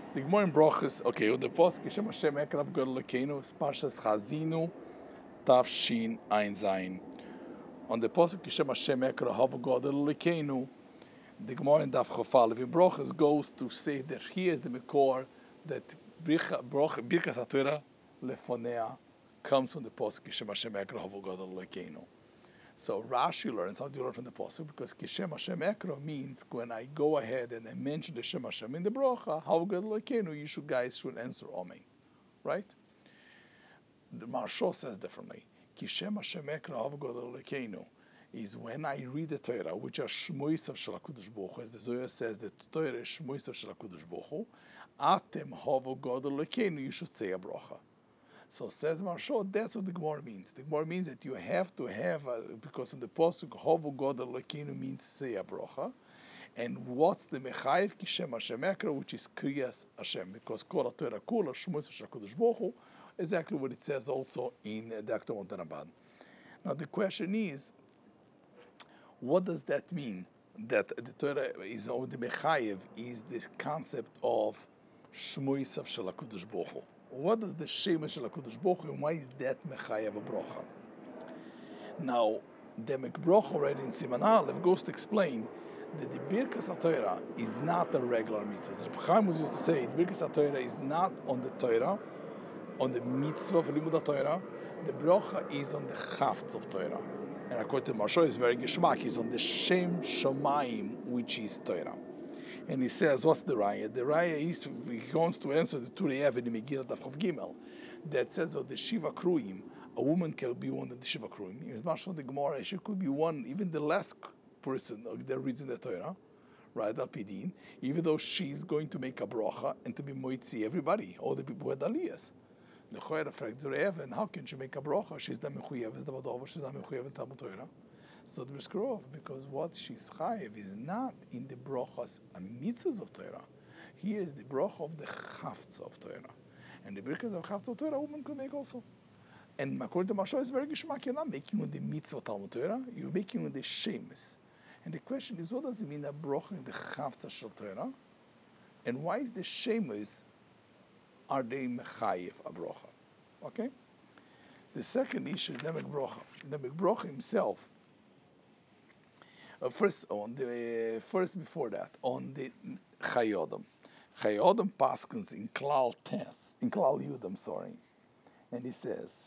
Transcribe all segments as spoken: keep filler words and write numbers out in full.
The Gemara in Brochus, okay, the Pasuk Kishem Hashem Ekrav Gadol Elokeinu, Parshas Chazinu, Tafshin Ein Zayin. On the Pasuk Kishem Hashem Ekrav Hav Gadol Elokeinu, the Gemara in Daf Chofal in Brochus goes to say that he is the Mekor that Birkas HaTorah Lefonea comes from the Pasuk Kishem Hashem Ekrav Hav Gadol Elokeinu. So Rashi learns, how do you learn from the Pasuk? Because Kishem Hashem Ekro means when I go ahead and I mention the Shem Hashem in the Bracha, how good Lekenu, you should guys should answer Amen. Right? The Maharsha says differently. Kishem Hashem Ekro, how good Lekenu, is when I read the Torah, which are Shmois of Shalakudosh Baruch Hu, as the Zohar says, the Torah is Shmois of Shalakudosh Baruch Hu, Atem Havu God Lekenu, you should say a Bracha. So says Maharsha, that's what the Gemara means. The Gemara means that you have to have, a, because in the Pasuk, Havu God Elokeinu means say a bracha. And what's the Mechayev Kishem Hashem Ekra, which is Kriyas Hashem, because Kol HaTorah Kula, Shmos HaShakudosh Baruch Hu, exactly what it says also in the Akdamot Rabban. Now the question is, what does that mean? That the Torah is, or the Mechayev is this concept of Shmos of Shalakudosh Baruch Hu. What does the Shemesh Shel HaKadosh Baruch Hu, and why is that Mechayev a Brocha? Now, the Mekbrocha already in Siman Aleph goes to explain that the Birkas HaTorah is not a regular mitzvah. As Reb Chaim was used to say, the Birkas HaTorah is not on the Torah, on the mitzvah of Limud HaTorah. The Brocha is on the Chaftz of Torah. And according to Maharsha, it's very geschmack, is on the Shem Shomayim, which is Torah. And he says, what's the raya? The raya is, he wants to answer the Turei Even in Megillah Daf Chav Gimel, that says of the Shiva Kruim, a woman can be one of the Shiva Kruim. It's much from the Gemara, she could be one, even the last person that reads in the Torah, right, Al-Pidin, even though she's going to make a bracha and to be moitzi everybody, all the people who had aliyas. The Choyra fragt Turei Even, how can she make a bracha? She's not mechuyev, it's the Vadova, she's not mechuyev in Talmud Torah. So the Briskerov, because what she's chayiv is not in the brochas and mitzvahs of Torah. Here is the brocha of the chaftz of Torah. And the birkas of chaftz of Torah, a woman could make also. And according to Maharsha, it's very geschmack. You're not making with the mitzvah of Talmud Torah, you're making with the shemus. And the question is, what does it mean that brocha in the chaftz of Torah? And why is the shemus, are they mechayiv a brocha? Okay? The second issue is the Mekbrocha. The Mekbrocha himself, Uh, first, on the uh, first before that, on the Chayodam, Chayodam paskins in Klal Tes, in Klal Yudam, sorry, and he says,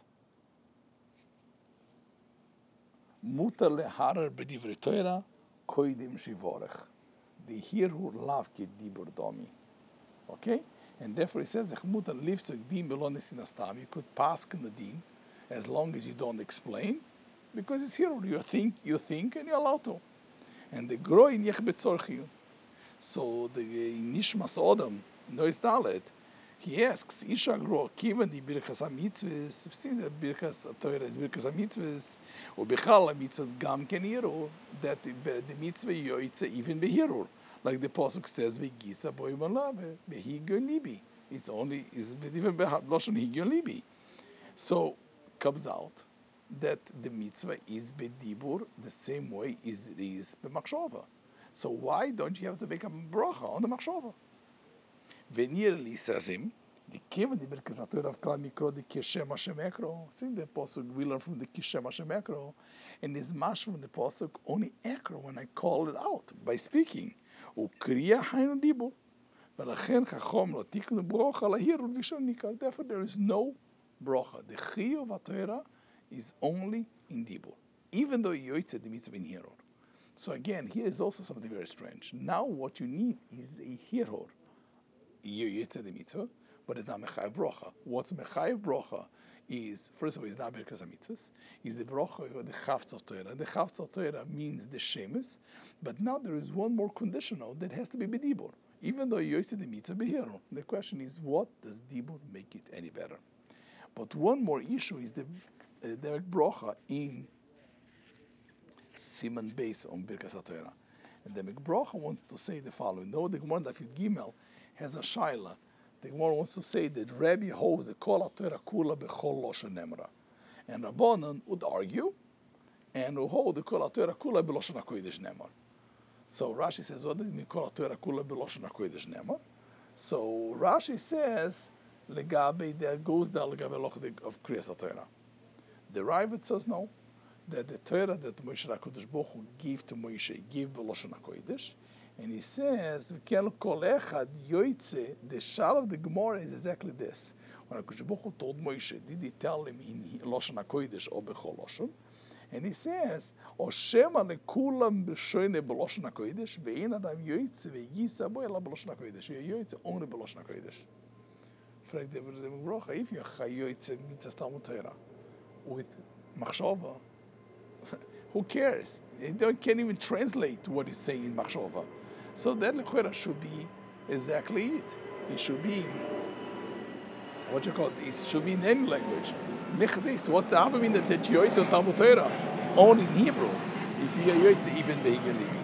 Mutar leharer b'divrei Torah koidim shivorech. The hirur lav ke dibur domi. Okay, and therefore he says, Mutar livsuk din belon nesinastam. You could paskin the din as long as you don't explain, because it's hirur. You think, you think, and you're allowed to. And the groin yech betzorchiyun. So the Nishmas Odom, Nois Dalet, he asks, Isha gro, kiven di birkas ha-mitzvahs, since that birkas ha-Torah is birkas ha-mitzvahs, or bechal ha-mitzvahs gam ken hirur, that the, the mitzvah yoytze even behirur. Like the Pasuk says, V'gisa boi malave, behigon libi. It's only, is even beloshon higon libi. So, comes out that the mitzvah is bedibur the same way as it is b'machshava. So why don't you have to make a bracha on the machshava? Venirli says him, the kiven the birkas HaTorah of Klal Mikro the Kishem Hashem Ekro. See the pasuk we learn from the Kishem Hashem Ekro, and is mash from the pasuk only Ekro when I call it out by speaking. Ukriya haynu dibur. V'lachen chachom lo tiknu bracha lahir v'shon nikar. Therefore there is no bracha. The chiyuv HaTorah is only in dibur, even though yoytze the mitzvah in hirur. So again, here is also something very strange. Now what you need is a hirur, yoytze the mitzvah, but it's not mechayev brocha. What's mechayev brocha is, first of all, it's not birkas ha-mitzvahs, is the brocha or the chaftz of Torah. The chaftz of Torah means the shemus, but now there is one more conditional that has to be b'dibur, even though yoytze the mitzvah b'hirur. The question is, what does dibur make it any better? But one more issue is the Uh, the Mekbrocha in Siman Beis on Birkas HaTorah. And the Mekbrocha wants to say the following. No, the Gemara Daf Yud Gimel has a shaila. The Gemara wants to say that Rabbi holds the Kol HaTorah Kula Bechol Loshen Nemra. And Rabbanan would argue, and would hold the Kol HaTorah Kula B'Loshen HaKodesh Nemar. So Rashi says, what does it mean Kol HaTorah Kula B'Loshen HaKodesh Nemar? So Rashi says, legabe, there goes the legabe loch of Kriyas Torah. The Ravid says no, that the Torah that Moshe HaKadosh Baruch Hu gave to Moshe, gave B'Lashon HaKodesh, and he says, "V'kel kol echad yoytze." The shal of the Gemara is exactly this. When HaKadosh Baruch Hu told Moshe, did he tell him in Lashon HaKodesh or B'chol Lashon? And he says, "O shema lekulam b'shoine B'Lashon HaKodesh, ve'en adam yoytze ve'yisa bo ela B'Lashon HaKodesh." You're yoytze only B'Lashon HaKodesh. Fragt der Baruch, if you're yoytze mitzvah Talmud Torah with machshava, who cares? They can't even translate what he's saying in machshava. So that lechora should be exactly it. It should be what you call it. It should be in any language. Mechdis. What's the other mean that that yoytze on Talmud Torah only in Hebrew? If you yoytze even beigelibi.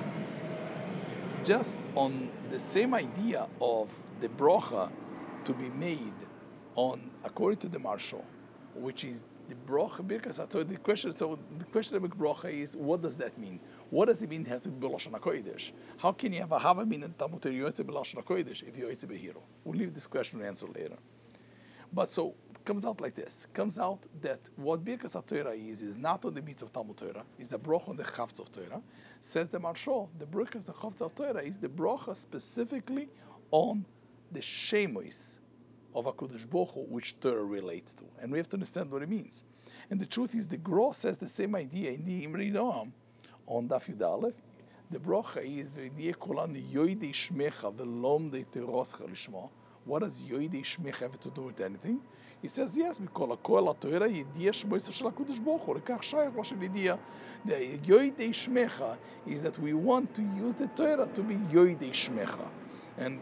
Just on the same idea of the brocha to be made on according to the Marshal, which is the brocha birkas HaTorah. The question, so the question of brocha is, what does that mean? What does it mean? It has to be B'Lashon HaKodesh. How can you have a hava min in Talmud Torah yoytze B'Lashon HaKodesh if you're yoytze behiro? We'll leave this question and answer later. But so it comes out like this. It comes out that what birkas HaTorah is is not on the mitzvah of Talmud Torah. It's a brocha on the chavtz of Torah. Says the Marshal, the birkas the chavtz of Torah is the brocha specifically on the shemois of HaKadosh Baruch Hu, which Torah relates to. And we have to understand what it means. And the truth is, the Gra says the same idea in the Imri Noam on Daf Yud Aleph. The brocha is, V'yidiyeh kolan yoidei shmecha v'lom de teroscha lishma. What does yoidei shmecha have to do with anything? He says, yes, mikol hakol HaTorah yidiyeh shmoisa shel HaKadosh Baruch Hu. Lekach shayach lo shel yidiyeh. The yoidei shmecha is that we want to use the Torah to be yoidei shmecha. And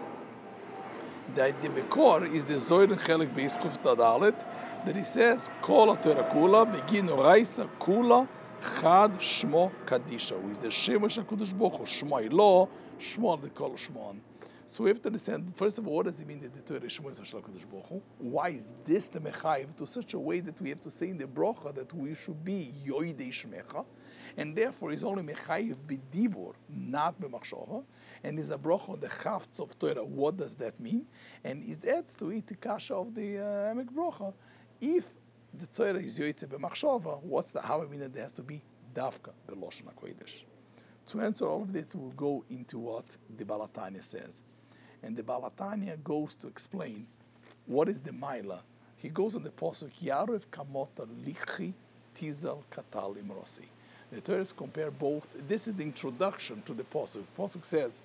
that the Bekor is the Zohar Chelik Beis Kuf Tadalet, that he says, Kol HaTorah Kula, Begin Oraisa Kula, Chad Shmo Kadisha, who is the Shemosh HaKadosh Baruch Hu, Shmo Elo, Shmo the Kol Shmon. So we have to understand, first of all, what does it mean that the Torah is Shmo HaKadosh Baruch Hu? Why is this the Mechayiv to such a way that we have to say in the Brocha that we should be Yoidei Shmecha, and therefore is only Mechayiv B'dibur, not B'machshava, and is a brocha on the chavtz of Torah. What does that mean? And it adds to it the kasha of the uh, Emek brocha. If the Torah is yoytze b'machshava, what's the how I mean that there has to be davka b'Lashon HaKodesh? To answer all of that, we'll go into what the Baal HaTanya says. And the Baal HaTanya goes to explain what is the Maila. He goes on the pasuk, Yarev kamota lichi tizal katal imrosi. The Torah compare both. This is the introduction to the pasuk. The pasuk says,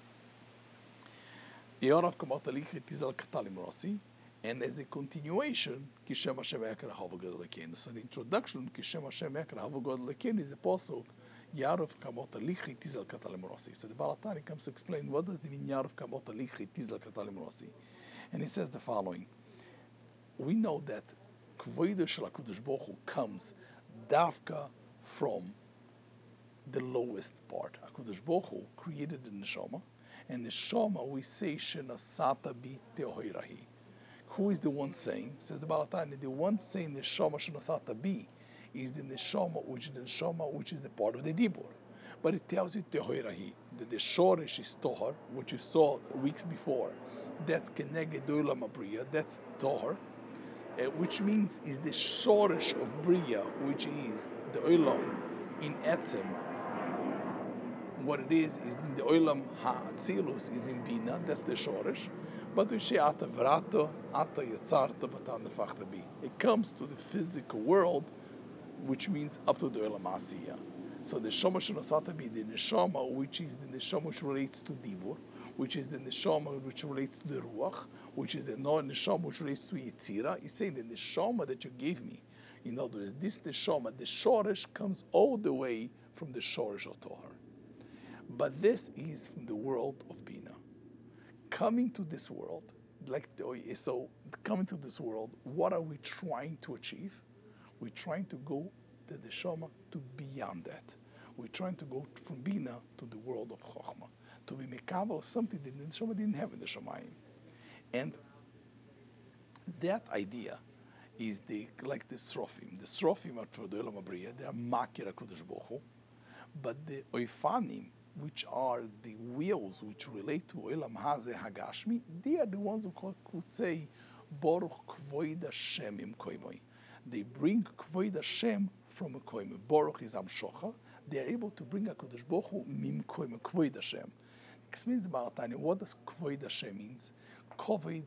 Yarev kamota lichi tizal katal imrosi. And as a continuation, Kishem Hashem Ekra Havogad Lekenu. So the introduction, Kishem Hashem Ekra Havogad Lekenu, is the pasuk, Yarev kamota lichi tizal katal imrosi. So the Baal HaTanya comes to explain what does it mean Yarev kamota lichi tizal katal imrosi. And he says the following. We know that Kvoido Shel HaKadosh Baruch Hu comes davka from the lowest part. HaKadosh Baruch Hu created the neshama, and neshama we say shenasata bi tehoirahi. Who is the one saying? Says the Baal HaTanya, the one saying neshama shenasata bi is the neshama, which is the neshama, which is the part of the dibur. But it tells you tehoirahi, that the shoresh is tohar, which you saw weeks before. That's keneged olam abriya. That's tohar. Uh, which means is the shoresh of Bria, which is the olam in etzem. What it is is in the olam ha'atzilus is in bina. That's the shoresh. But we say ata v'rato, ata yatzarta, b'tan nefachta bi. It comes to the physical world, which means up to the olam asiya. So the shama shenasata bi, the neshama, which is the neshama which relates to dibur, which is the neshama which relates to the ruach, which is the neshama which relates to yitzira. He's saying the neshama that you gave me. In other words, this neshama, the shoresh comes all the way from the shoresh of Tohar. But this is from the world of Bina. Coming to this world, like the, so coming to this world, what are we trying to achieve? We're trying to go the neshama to beyond that. We're trying to go from Bina to the world of Chochmah. To be mekabel something that the neshama didn't have in the Shamayim. And that idea is the like the Srofim. The Srofim are for the Olam Abriya, they are Makir HaKadosh Baruch Hu, but the Oifanim which are the wheels which relate to Olam Hazeh Hagashmi, they are the ones who could say, Baruch Kvoid Hashem im Koimoi. They bring Kvoid Hashem from a Koimoi. Baruch is Amshocha. They are able to bring HaKadosh Baruch Hu mim Koimoi, Kvoid Hashem. Explains the Baal HaTanya, what does Kvoid Hashem means? Kvoid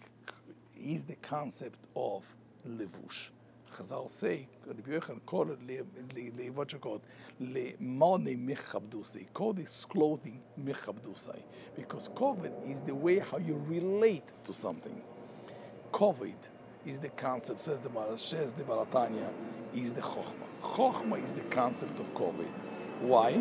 is the concept of levush. Chazal say, Rabbi Yochanan called it, what you call it, le'mane mechabdusai. Called it clothing mechabdusai. Because koved is the way how you relate to something. Koved is the concept, says the says the Baal HaTanya, is the chokhmah. Chokhmah is the concept of koved. Why?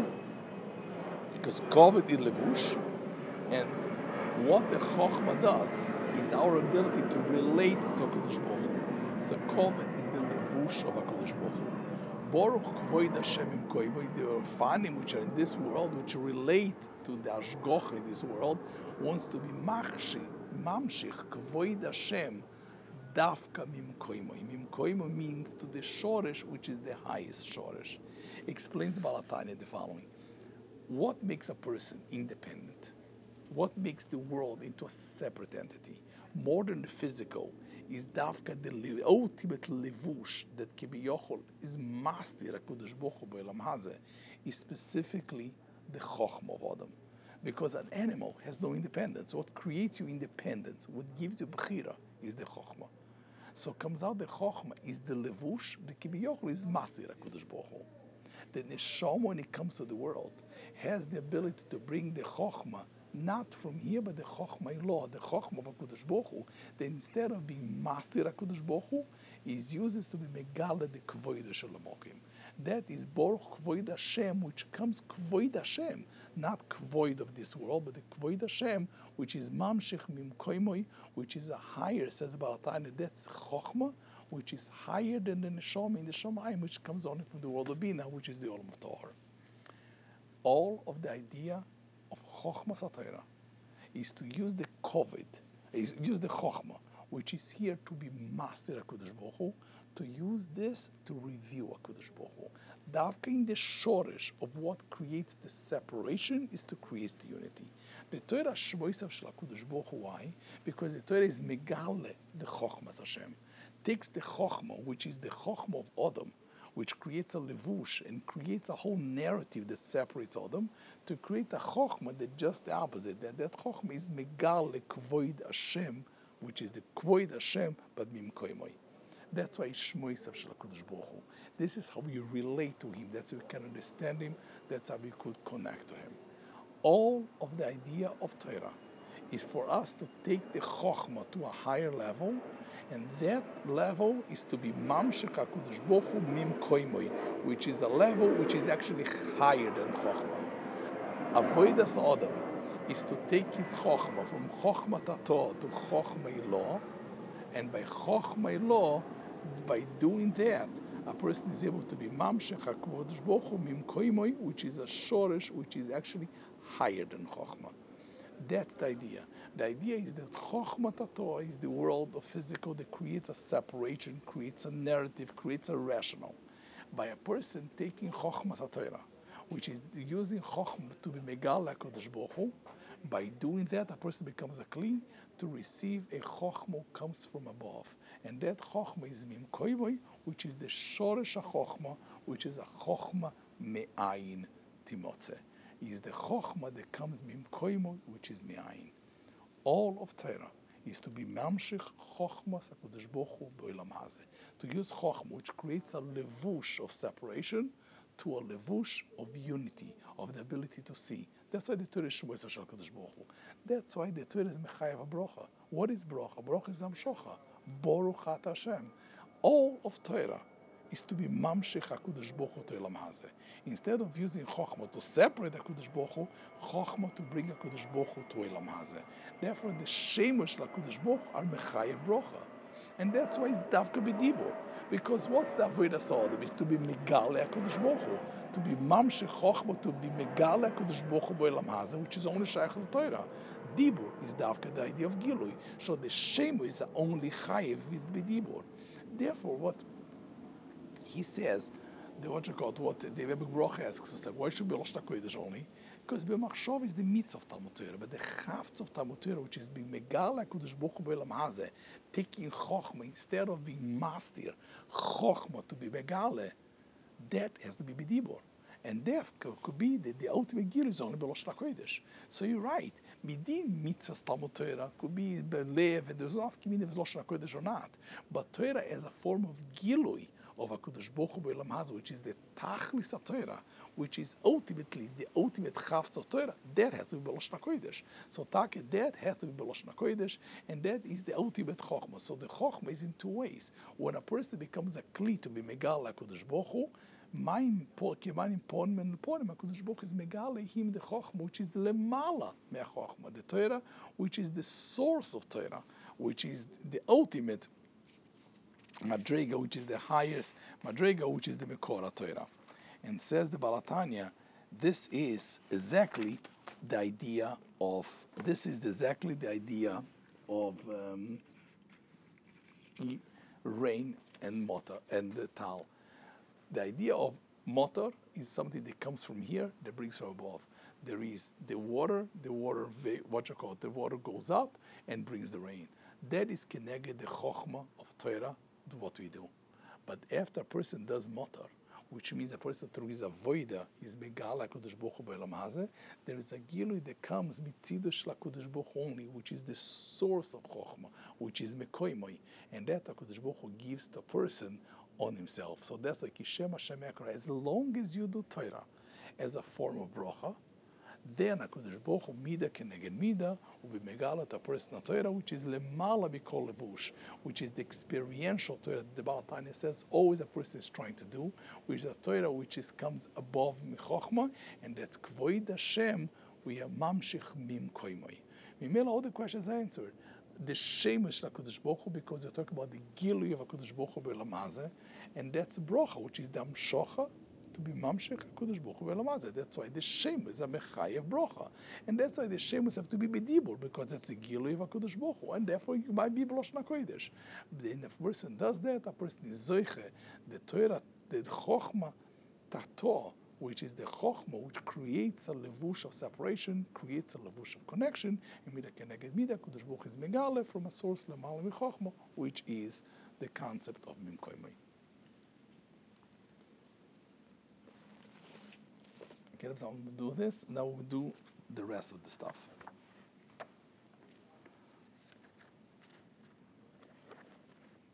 Because koved is levush, and what the chokhmah does is our ability to relate to HaKadosh Baruch Hu. So koved is the levush of HaKadosh Baruch Hu. Baruch Kvoid Hashem im Koimoi, the orphanim which are in this world, which relate to the Ashgoch in this world, wants to be machshich, mamshich, Kvoid Hashem, dafka mim Koimoi. Mim Koimoi means to the shoresh, which is the highest shoresh. Explains Baal HaTanya the following. What makes a person independent? What makes the world into a separate entity? More than the physical, is dafka the ultimate levush that Kibiyochol is master HaKadosh Baruch Hu b'olam hazeh, is specifically the chokhmah of Adam. Because an animal has no independence. What creates you independence, what gives you bechira, is the chokhmah. So comes out the chokhmah is the levush, the Kibiyochol is master HaKadosh Baruch Hu. The neshama, when it comes to the world, has the ability to bring the chokhmah not from here, but the Chokhmah law, the Chokhmah of HaKadosh Baruch Hu, that instead of being master HaKadosh Baruch Hu, is uses to be Megala the Kvoid Shalamokim. That is Baruch Kvoid Hashem, which comes Kvoid Hashem, not Kvoid of this world, but the Kvoid Hashem, which is Mamshech Mim Koimoi, which is a higher, says Baal HaTanya, that's Chokhmah, which is higher than the Neshama in the Shamayim, which comes only from the world of Bina, which is the Olam of Torah. All of the idea of Chokhmah Satira is to use the Kovid, is use the Chokhmah, which is here to be master HaKadosh Baruch Hu, to use this to review HaKadosh Baruch Hu. Davka in the shoresh of what creates the separation is to create the unity. The Torah Shmoisav Shel HaKadosh Baruch Hu, why? Because the Torah is Megale, the Chokhmah Hashem. Takes the Chokhmah, which is the Chokhmah of Adam, which creates a levush and creates a whole narrative that separates Adam, to create a chokhmah that just the opposite. That that chokhmah is megale kvoid Hashem, which is the kvoid Hashem, but mim koimoi. That's why Shmoisav Shel HaKadosh Baruch Hu. This is how we relate to Him. That's how we can understand Him. That's how we could connect to Him. All of the idea of Torah is for us to take the chokhmah to a higher level, and that level is to be Mamshech HaKadosh Baruch Hu Mim Koimoi, which is a level which is actually higher than Chokhmah. Avodas Adam is to take his Chokhmah from Chokhmah Tato to Chokhmah Law, and by Chokhmah Law, by doing that, a person is able to be Mamshech HaKadosh Baruch Hu Mim Koimoi, which is a shoresh, which is actually higher than Chokhmah. That's the idea. The idea is that Chokhmah Tato is the world of physical that creates a separation, creates a narrative, creates a rational. By a person taking Chokhmah Satira, which is using Chokhmah to be Megal HaKadosh Baruch Hu, by doing that, a person becomes a kli to receive a Chokhmah comes from above. And that Chokhmah is Mim Koivoi, which is the Shoresh HaChokhmah, which is a Chokhmah Me'ayin Timotze. Is the Chokhmah that comes Mim Koimo, which is Me'ayin. All of Torah is to be Mamshich Chokhmah HaKadosh Baruch Hu b'olam hazeh. To use Chokhmah, which creates a levush of separation, to a levush of unity, of the ability to see. That's why the Torah is Shmoisav Shel HaKadosh Baruch Hu. That's why the Torah is Mechayev HaBrocha. What is Brocha? Brocha is Amshocha. Baruch Ata Hashem. All of Torah is to be Mamshich HaKadosh Baruch Hu to Olam hazeh. Instead of using Chokhmah to separate HaKadosh Baruch Hu, Chokhmah to bring HaKadosh Baruch Hu to Olam hazeh. Therefore, the Shemosh HaKadosh Baruch Hu are Mechayev Brocha. And that's why it's Davka B'dibur. Because what's the Avodas Adam? Is to be Megale HaKadosh Baruch Hu. To be Mamshech Chokhmah, to be Megale HaKadosh Baruch Hu b'olam hazeh, which is only Shaykh as Torah. Dibur is Davka, the idea of Gilui. So the Shemosh is only Chayev is B'dibur. Therefore, what he says, the what you call it, what the Rebbe Broch asks us, like, why should be Rosh HaKodesh only? Because b'machshov is the mitzvah of Talmud Torah, but the chavtz of Talmud Torah, which is being megala Kodesh Baruch Hu b'olam hazeh, taking chokhmah instead of being master, chokhmah to be megala, that has to be b'dibur. And that could be the, the ultimate gil is only b'loshon HaKodesh. So you're right. Midin mitzvahs Talmud Torah could be b'lev, and there's no afkimin if it's Loshon HaKodesh or not. But Torah as a form of gilui of HaKadosh Baruch Hu b'olam hazeh, which is the tachlis Torah, which is ultimately the ultimate chavtz of Torah, that has to be b'loshon HaKodesh. So take that has to be b'loshon HaKodesh, and that is the ultimate chokhmah. So the chokhmah is in two ways. When a person becomes a kli to be megal HaKadosh Baruch Hu, mein keman ponim and ponim HaKadosh Baruch Hu is megale him the chokhmah, which is lemala me'chokhmah, the Torah, which is the source of Torah, which is the ultimate madrega, which is the highest madrega, which is the mekora Torah. And says the Baal HaTanya, this is exactly the idea of this is exactly the idea of um, rain and motor and the tal. The idea of motor is something that comes from here, that brings from above. There is the water, the water, what you call it, the water goes up and brings the rain. That is connected the chokhmah of Torah to what we do. But after a person does motor, which means a person through his avoida, his megala HaKadosh Baruch Hu b'olam hazeh, there is a gilui that comes mitzidush HaKadosh Baruch Hu only, which is the source of chokhmah, which is mekoimoi, and that HaKadosh Baruch Hu gives the person on himself. So that's like Kishem Hashem Ekra. As long as you do Torah as a form of bracha, then HaKadosh Baruch Hu mida keneged mida will be megalat a person of Torah, which is lemala b'kol levush, which is the experiential Torah that the Baal HaTanya says always a person is trying to do, which is a Torah which is comes above michochma, and that's kvoid Hashem we are mamshich mim koimoi. Mimela, all the questions are answered. The shemesh HaKadosh Baruch Hu, because you're talking about the gilui of HaKadosh Baruch Hu b'olam hazeh, and that's bracha, which is the amshocha to be mamshech HaKadosh Baruch Hu b'olam hazeh. That's why the shem is a mechayev bracha, and that's why the shemus have to be bedibur, because it's the gilui of HaKadosh Baruch Hu, and therefore you might be b'loshon HaKodesh. Then if a person does that, a person is zoiche the Torah, the chokhmah tato, which is the chokhmah, which creates a levush of separation, creates a levush of connection, and mida keneged mida, Kadosh Baruch Hu is megale from a source lemala michokhmah, which is the concept of mim koimoi. Okay, let's do this. Now we'll do the rest of the stuff.